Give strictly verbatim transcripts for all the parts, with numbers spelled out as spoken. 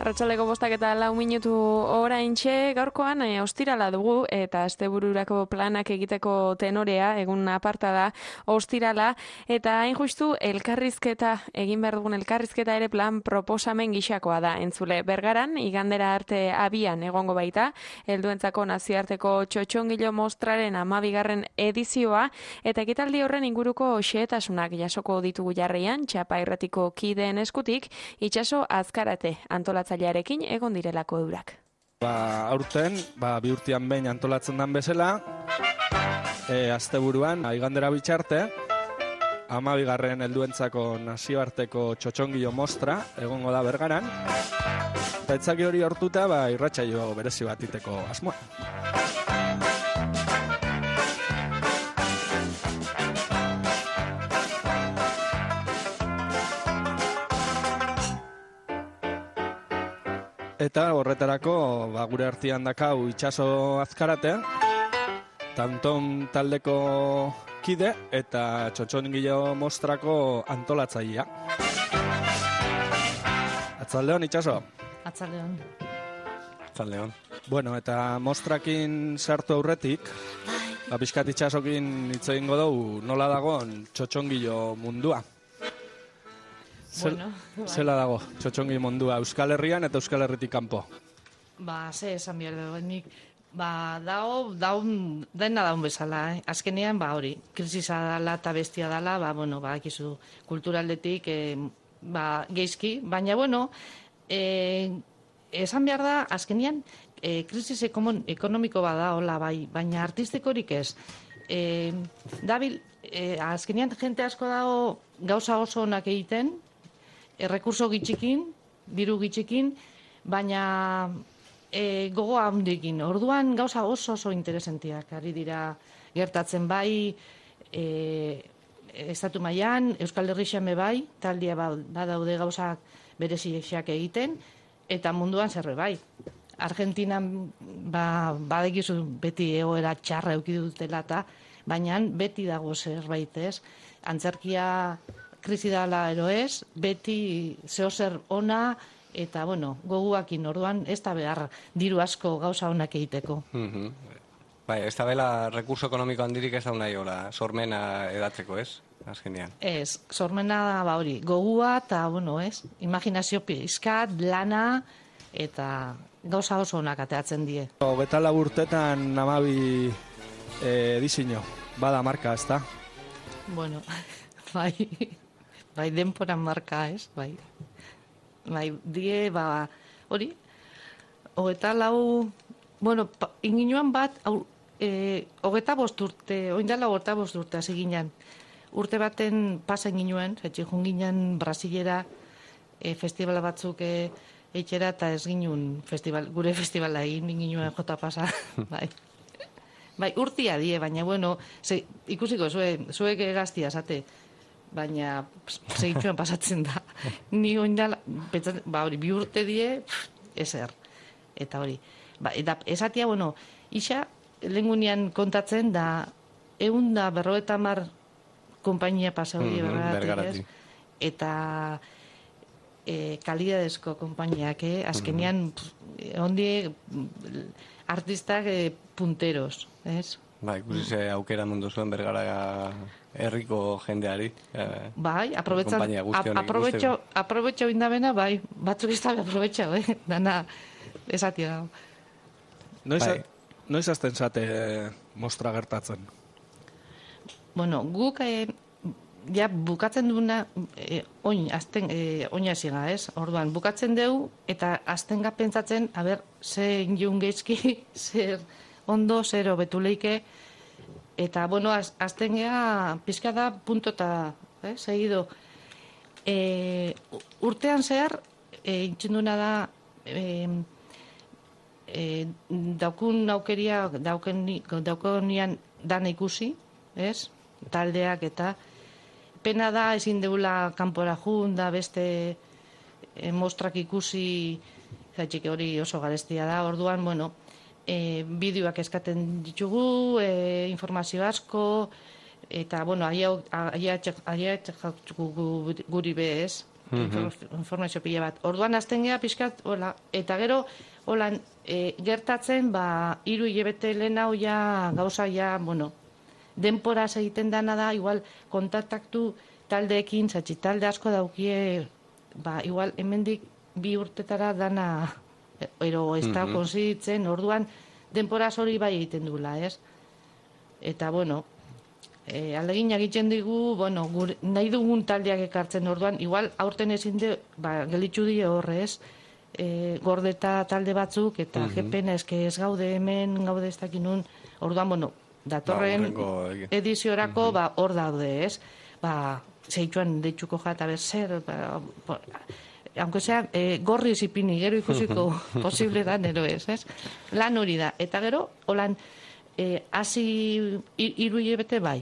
Arratsaldeko bostak eta lau minutu oraintxe, gaurkoan e, ostirala dugu eta astebururako planak egiteko tenorea, egun aparta da ostirala, eta hain justu elkarrizketa, egin behar dugun elkarrizketa ere plan proposamen gixakoa da. Entzule, Bergaran, igandera arte abian egongo baita, helduentzako nazioarteko txotxongilo mostraren amabigarren edizioa, eta ekitaldi horren inguruko xehetasunak jasoko ditugu jarraian, Txapa Irratiko kideen eskutik, itxaso azkarate antolatzailearekin egon direlako eurak. Ba, aurten, ba, bi urtean behin antolatzen den bezala, e, asteburuan, igandera bitxarte, amabigarren helduentzako nazioarteko txotxongilo mostra egongo da Bergaran, eta etzaki hori hortuta, ba, irratsaio berezi bat iteko asmoa. Eta horretarako ba, gure artean dakau itxaso azkarate, Tanton taldeko kide eta txotxongilo mostrako antolatzailea. Atzaldeon, itxaso? Atzaldeon. Atzaldeon. Bueno, eta mostrakin sartu aurretik, ba, pixkat itxasokin hitz egingo dugu nola dagoen txotxongilo mundua. Zel, Bueno, bai. Zela dago, txotxongilo mundua, Euskal Herrian eta Euskal Herritik kanpo. Ba, ze esan behar dugu, nik, ba, dago, daun, dena daun bezala, eh? Azkenean, ba, hori, krisisa dala eta bestia dala, ba, bueno, ba, ekizu, kulturaldetik, eh, ba, geizki, baina, bueno, eh, esan behar da, azkenean, eh, krisis ekomon, ekonomiko bada, hola, bai, baina artistikorik ez. Eh, dabil, eh, azkenean, jente asko dago gauza oso onak egiten, errekurso gitxikin, diru gitxikin, baina e, gogoa handikin. Orduan gauza oso oso interesentiak ari dira gertatzen bai, e, estatu mailan, Euskal Herrixame bai, taldia badaude gauzak bereziak egiten, eta munduan zerre bai. Argentinan ba, badekizu beti egoera txarra eduki dutela eta, baina beti dago zerbait ez. Antzerkia krisi dala ero ez, beti zehozer ona, eta, bueno, goguakin orduan, ez da behar diru asko gauza onak egiteko. Mm-hmm. Bai, ez da bela rekurso ekonomiko handirik ez da nahi hola, sormena edatzeko, ez? Azkenean. Ez, sormena ba hori, gogua, eta, bueno, ez, imaginazio pizkat, lana, eta gauza oso onak ateatzen die. Hogeita lau urtetan amabi eh, edizio, bada marka, ez da? Bueno, bai, bai denporan marka, ez, bai. Bai, die, ba, hori, hogeita lau, bueno, pa, inginuan bat, hau, e, hogeita bost urte, oindala hogeita bost urte, hasi ginen, urte baten pasa inginuen, etxe junginen Brasilera, e, festivala batzuk e, eitxera, eta ez ginen festival, gure festivala egin inginuen jota pasa, bai. Bai, urtia die, baina, bueno, ze, ikusiko, zue, zuek gaztia, zate, baina segitxuan pasatzen da. Ni oindala, ba hori, bi urte die, ezer. Eta hori. Ba, eta esatia, bueno, isa, lehengunean kontatzen da, egun da berroeta mar kompainia pasa hori Mm-hmm, bergaratik, ez? Eta e, kalidadezko konpainiak, eh? Azkenean, mm-hmm. Ondi artistak e, punteros, ez? Bai, ikusi ze aukera mundu zuen Bergara herriko jendeari. Eh, bai, aprobetxa, konpainia guzti honek aprobetxo, aprobetxo indabena, bai, batzuk ez da aprobetxo, eh? Dana, esatia dago. Noiz, Bai. noiz azten zate eh, mostra gertatzen? Bueno, guk, eh, ja, bukatzen duna, eh, oin, azten, eh, oin hasiga, ez? Orduan, bukatzen dugu, eta aztenga pentsatzen, a ber, ze injun geizki, zer ondo, zer hobetu leike, eta, bueno, az, azten geha, pizka da, punto eta, eh, segido. E, urtean zehar, e, intxenduna da, e, e, daukun aukeria, daukonian dana ikusi, ez? Taldeak eta, pena da, ezin deula kanpora jun, da beste e, mostrak ikusi, zaitxik hori oso garestia da, orduan, bueno, E, bideoak eskaten ditugu, e, informazio asko, eta, bueno, aia guri bez, informazio pila bat. Orduan azten geha pixkat, hola, eta gero, hola, e, gertatzen, ba, hiru hilabete lehen hau ja, gauza ja, bueno, denporaz egiten dana da, igual, kontaktaktu taldeekin, zatxi talde asko daukie, ba, igual, hemendik bi urtetara dana, ero ez da konziditzen, orduan, denporaz hori bai egiten dula, ez? Eta, bueno, e, alegin egiten digu, bueno, gure, nahi dugun taldeak ekartzen orduan, igual, aurten ezin de, ba, gelitzu die horrez, e, gordeta talde batzuk, eta mm -hmm. jepena eske ez gaude hemen, gaude ez dakinun, orduan, bueno, datorren ba, ediziorako, mm -hmm. ba, hor daude, ez? Ba, zeituan deitzuko jata ber zer, ba, ba, aunque sea, eh, gorri zipini, gero ikusiko posible da, nero ez, ez? Lan hori da. Eta gero, holan, eh, hasi hiru hilabete bai.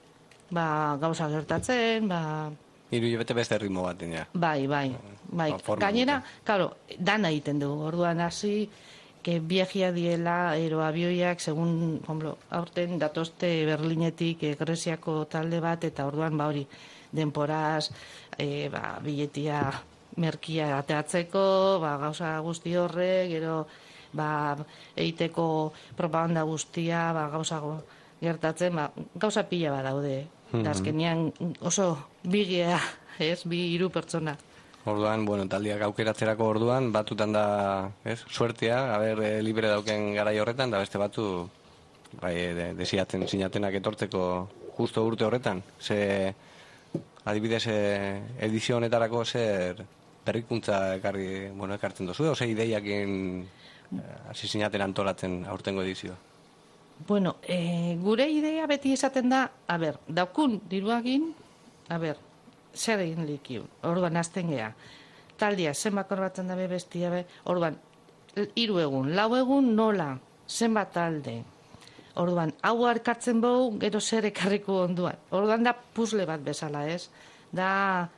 Ba, gauza gertatzen, ba... Hiru hilabete beste ritmo bat, dina. Bai, bai, bai. Ba, gainera, claro, dana egiten dugu. Orduan hasi, que viajia diela, ero abioiak, segun, hombro, aurten datozte Berlinetik, eh, Greziako talde bat, eta orduan, ba hori, denporaz, eh, ba, biletia... merkia ateatzeko, ba, gauza guzti horrek, gero ba, eiteko propaganda guztia, ba, gauza gertatzen, ba, gauza pila bat daude. Mm -hmm. Azkenean oso bigia, ez, bi hiru pertsona. Orduan, bueno, taldiak aukeratzerako orduan, batutan da, ez, suertea, haber, e, libre dauken garai horretan, da beste batu, bai, de, desiatzen sinatenak etortzeko justo urte horretan. Ze, adibidez, e, edizio honetarako zer berrikuntza ekarri, bueno, ekartzen dozu, ose ideiakin hasi sinaten antolatzen aurtengo edizioa? Bueno, e, gure ideia beti esaten da, a ber, daukun diruagin, a ber, zer egin likiun, orduan azten geha. Taldia, zenbat korbatzen dabe bestia be, orduan, hiru egun, lau egun nola, zenbat talde. Orduan, hau harkartzen bau, gero zer ekarriko onduan. Orduan da puzle bat bezala, ez? Da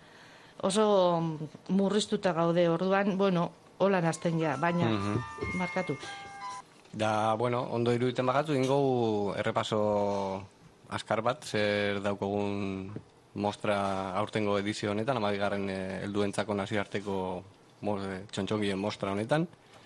oso murriztuta gaude, orduan, bueno, holan azten ja, baina, mm -hmm. markatu. Da, bueno, ondo iruditen bagatu, ingo errepaso askar bat, zer daukogun mostra aurtengo edizio honetan, amabigarren helduentzako nazioarteko txontxongien mostra honetan.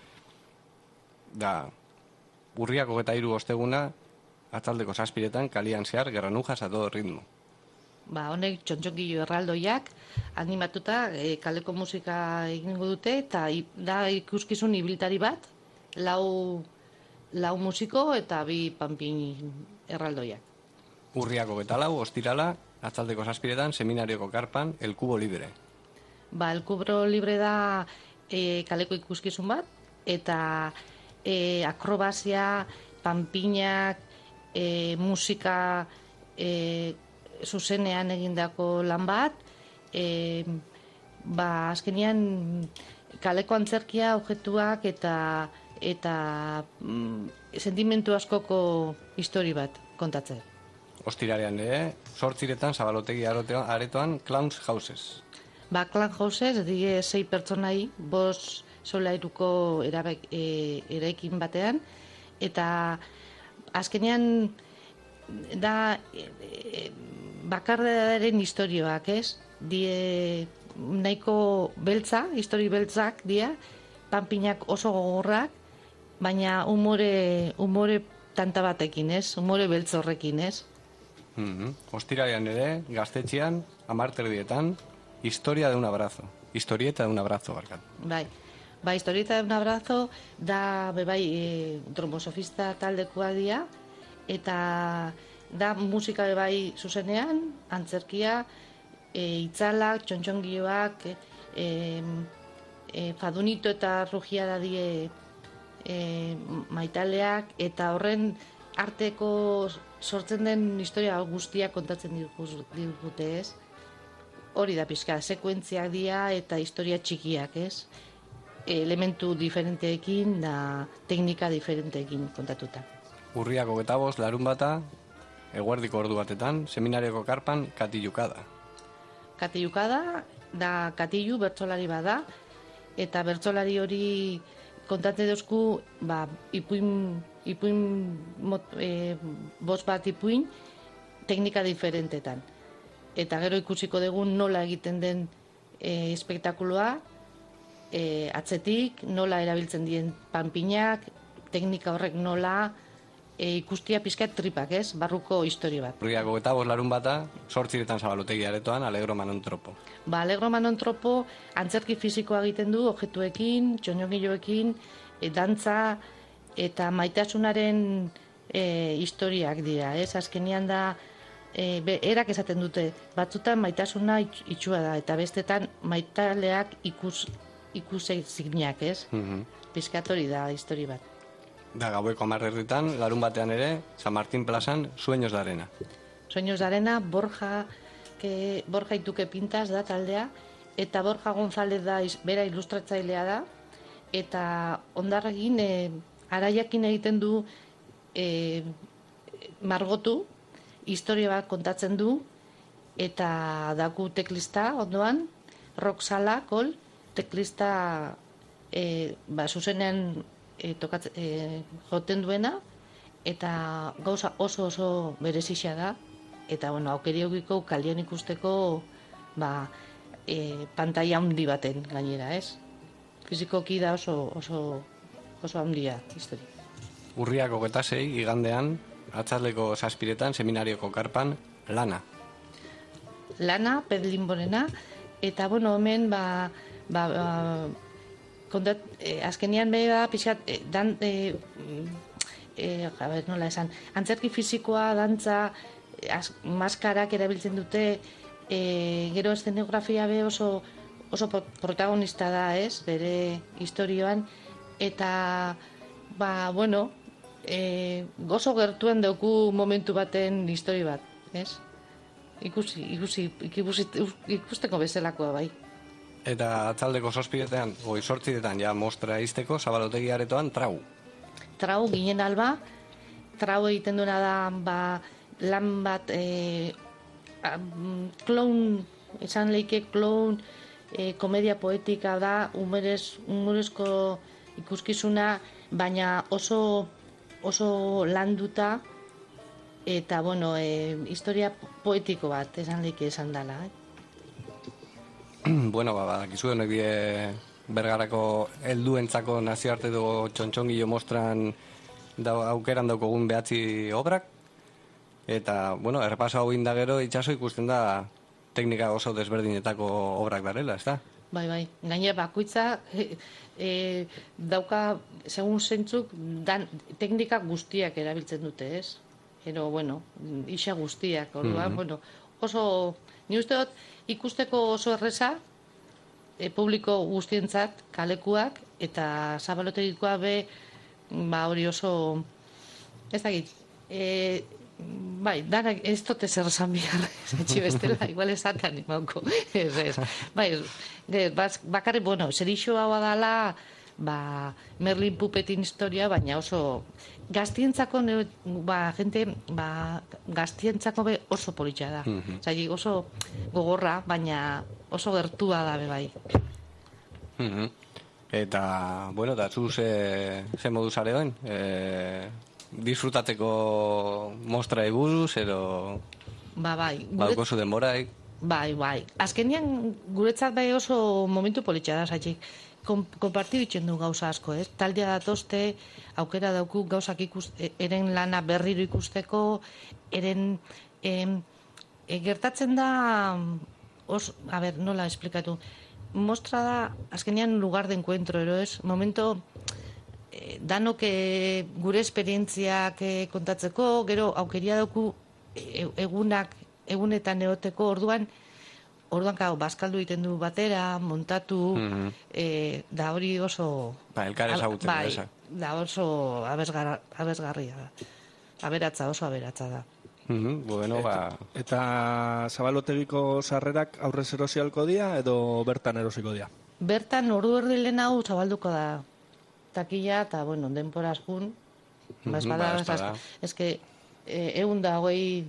Da, urriak hogeta hiru osteguna, atzaldeko zazpiretan, kalian zehar, gerranujas a todo ritmo. Ba, honek txontxongillo erraldoiak animatuta e, kaleko musika egingo dute, eta i, da ikuskizun ibiltari bat, lau, lau musiko eta bi panpin erraldoiak. Urriak hogeta lau, ostirala, atzaldeko zazpiretan, seminarioko karpan, El Kubo Libre. Ba, El Kubo Libre da e, kaleko ikuskizun bat, eta e, akrobazia, panpinak, e, musika e, zuzenean egindako lan bat, e, ba, azkenean kaleko antzerkia, objetuak eta eta mm, sentimentu askoko histori bat kontatzen. Ostirarean ere, sortziretan, zabalotegi aretoan, Clowns Houses. Ba, Clowns Houses, die sei pertsonai, bos solairuko erabek, e, eraikin batean, eta azkenean da e, e, bakardadearen historioak, ez? Die nahiko beltza, histori beltzak, dia, panpinak oso gogorrak, baina umore, umore tanta batekin, ez? Umore beltz horrekin, ez? Mm-hmm. Ostiralean ere, gaztetxean, amarterdietan, historia de un abrazo. Historieta de un abrazo, barkat. Bai, ba, historieta de un abrazo da, bebai, e, trombosofista taldekoa dia, eta da musika bebai zuzenean, antzerkia, e, itzalak, txontxongioak, e, e, fadunito eta rugia da die e, maitaleak, eta horren arteko sortzen den historia guztia kontatzen digute, ez? Hori da pixka, sekuentziak dira eta historia txikiak, ez? Elementu diferenteekin da teknika diferenteekin kontatuta. Urriak hogeta bost, larun bata, eguerdiko ordu batetan, seminarioko karpan, katilukada. Katilukada, da katilu bertsolari bada, eta bertsolari hori kontate dozku, ba, ipuin, ipuin mot, e, bost bat ipuin, teknika diferentetan. Eta gero ikusiko dugu nola egiten den e, espektakuloa, e, atzetik, nola erabiltzen dien panpinak, teknika horrek nola, e, ikustia pizkat tripak, ez? Barruko historia bat. Urriako eta bost larun bata, sortziretan Zabalotegi aretoan, Alegro Manontropo. Ba, Alegro Manontropo antzerki fisikoa egiten du, objektuekin, txoniogiloekin, e, dantza eta maitasunaren e, historiak dira, ez? Azkenean da, e, be, erak esaten dute, batzutan maitasuna itxua da, eta bestetan maitaleak ikus, ikusezignak, ez? Mhm. Piskatori da, histori bat. Da, gaueko hamarrerritan, larun batean ere, San Martín plazan, Sueños de Arena. Sueños de Arena, Borja, que, Borja Ituke Pintas da taldea, eta Borja González da, iz, bera ilustratzailea da, eta ondarregin, e, araiakin egiten du e, margotu, historia bat kontatzen du, eta daku teklista ondoan, Roxala, kol, teklista e, ba, zuzenean e, tokatze, e, joten duena, eta gauza oso oso berezixa da, eta bueno, aukeriogiko kalian ikusteko ba, e, pantaila handi baten gainera, ez? Fizikoki da oso oso oso handia historia. Urriako eta sei, igandean, atxaldeko zazpiretan, seminarioko karpan, lana. Lana, Pedlinborena, eta bueno, hemen ba, ba, ba kontat, eh, azkenean behi da, pixat, eh, dan, eh, eh, a ber, nola esan, antzerki fisikoa, dantza, az, maskarak erabiltzen dute, eh, gero eszenografia be oso, oso protagonista da, ez, bere historioan, eta, ba, bueno, eh, gozo gertuen dauku momentu baten histori bat, ez? Ikusi, ikusi, ikusi, ikusteko bezalakoa bai. Eta atzaldeko zazpiretan, goi sortziretan, ja mostra izteko, Zabalotegi aretoan, trau. Trau, ginen alba, trau egiten duena da, ba, lan bat, e, clown, esan leike clown, e, komedia poetika da, humorez, humorezko ikuskizuna, baina oso, oso landuta, eta, bueno, e, historia poetiko bat, esan leike esan dela, eh? Bueno, ba, badakizu honek die Bergarako helduentzako nazioarte dugu txontxongilo mostran da, aukeran daukogun behatzi obrak. Eta, bueno, errepaso hau indagero itxaso ikusten da teknika oso desberdinetako obrak darela, ez da? Bai, bai. Gaine bakoitza e, e, dauka, segun zentzuk, dan, teknika guztiak erabiltzen dute, ez? Ero, bueno, isa guztiak, orduan, mm-hmm. bueno, oso, ni uste dut, ikusteko oso erreza, e, publiko guztientzat, kalekuak, eta Zabalotegikoa be, ba, hori oso, ez dakit, e, bai, danak ez dute zer esan behar, etxi bestela, igual esaten imauko, ez, ez, bai, ez, bakarri, bueno, zerixo hau dala, ba, Merlin Pupetin historia, baina oso, gaztientzako, ba, gente, ba, gaztientzako be oso politxa da. Mm-hmm. Zai, oso gogorra, baina oso gertua da be bai. Mm-hmm. Eta, bueno, eta zu ze, ze modu zareoen? E, disfrutateko mostra eguruz, ero... Ba, bai. Bauko zu denboraik? Bai, bai. Azkenean, guretzat bai oso momentu politxa da, zaitxik. Konpartibitzen du gauza asko, ez? Taldea datoste, aukera dauku gauzak ikus, eren lana berriro ikusteko, eren em, e, gertatzen da, os, a ber, nola esplikatu, mostra da, azkenean lugar de encuentro, ero ez? Momento, e, danok e, gure esperientziak e, kontatzeko, gero aukeria dauku e, egunak, egunetan eoteko, orduan, Orduan, kao, bazkaldu egiten du batera, montatu, mm-hmm. e, da hori oso... Ba, elkar ezagutzen, bai, esa. Da oso abesgar, abesgarria da. Aberatza, oso aberatza da. Mm-hmm, bueno, ba... Eta, eta Zabalotegiko sarrerak aurrez erosialko dia, edo bertan erosiko dia? Bertan, ordu erdi lehen hau zabalduko da. Takila, eta, bueno, denporaz gun. Mm-hmm, Bazpada, ba, espada. Ez que, e, egun da, hogei,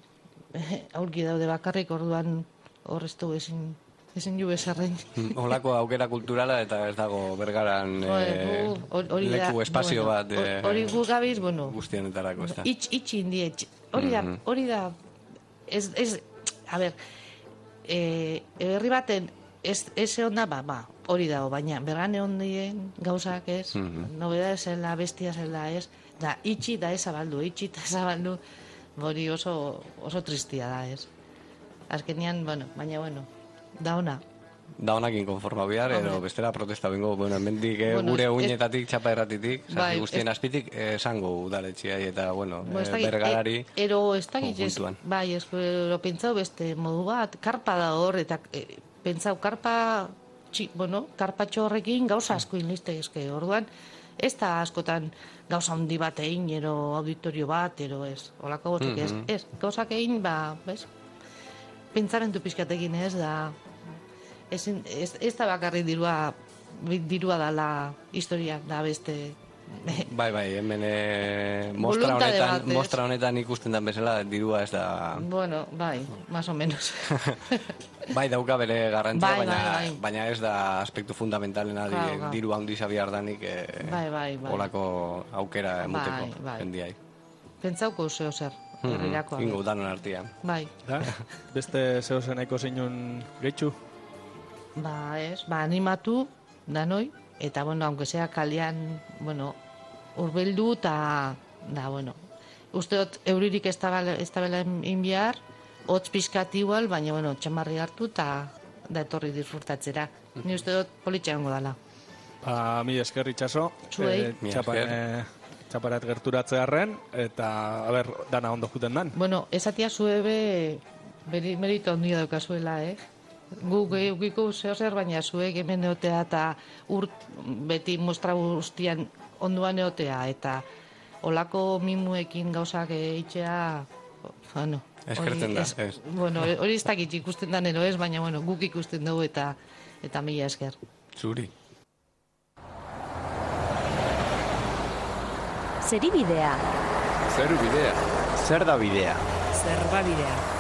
aurki daude bakarrik, orduan... Horreztu ezin, ezin ju bezarrein. Olako aukera kulturala eta ez dago Bergaran e, leku espazio bueno, bat e, hori gu gabiz, bueno, guztienetarako, ez da. Itx, itxi indie, hori da, hori da, ez, ez, a ber, e, herri baten ez, ez onda, ba, ba, hori dago, baina bergane hondien gauzak ez, Mhm. nobeda zela, bestia zela ez, da itxi da ez abaldu, itxi da ez abaldu, hori oso, oso tristia da ez. Azkenean, bueno, baina, bueno, da ona. Da honakin konforma bihar, edo bestera protesta bingo, bueno, hemendik eh, Bueno, gure ez- uinetatik, txapa erratitik, Bai, zazpi guztien ez- azpitik, eh, esango udaletxiai eta, bueno, Bo, ez eh, dakit, bergarari, e- ero ez dakit, ez, konjuntuan. bai, ez, ero pentsau beste modu bat, karpa da hor, eta e, pentsau karpa, txi, bueno, karpatxo horrekin gauza asko inliste eske, orduan, ez da askotan gauza handi bat egin, ero auditorio bat, ero ez, holako gozik ez, Mhm. ez, gauzak egin, ba, bez, pentsamentu pixkatekin ez, da, ezin, ez, ez da bakarri dirua, dirua dala historia, da beste, Bai, bai, hemen eh, mostra, Voluntade honetan, bat, ez? mostra honetan ikusten den bezala, dirua ez da... bueno, bai, más o menos. Bai, dauka bere garrantzia, Bai, baina, bai, bai. baina ez da aspektu fundamentalena Claro, di- claro. diru handi zabiar danik eh, Bai, bai, bai. olako aukera emuteko Bai, bai. jendiai. Pentsauko zeo zer, herrirakoa. Ingo udanon artean. Bai, Da? Beste zeo zeneko zeinun gehitxu? ba ez, ba animatu danoi, eta bueno, aunque sea kalean, bueno, urbeldu eta, da, bueno, uste dut euririk ez da ez da bela inbiar, hotz pizkat igual, baina, bueno, txamarri hartu eta da etorri disfrutatzera. Ni uste dut politxeango dala. Ba, mi esker itxaso. Zuei. Mi txapa, esker. eh, txaparat gerturatzearen, eta, a ber, dana ondo juten dan. Bueno, esatia zuebe beri, merito handia daukazuela, eh? Gu geukiko zeo zer, baina zuek hemen eotea eta urt, beti mostra guztian onduan eotea, eta olako mimuekin gauzak eitzea, bueno, Eskertzen hori da, ez- ez. Bueno, hori ez dakit ikusten dan ero ez, baina bueno, guk ikusten dugu eta eta mila esker. Zuri. Zeri bidea. Zeru bidea. Zer da bidea? Zerba bidea.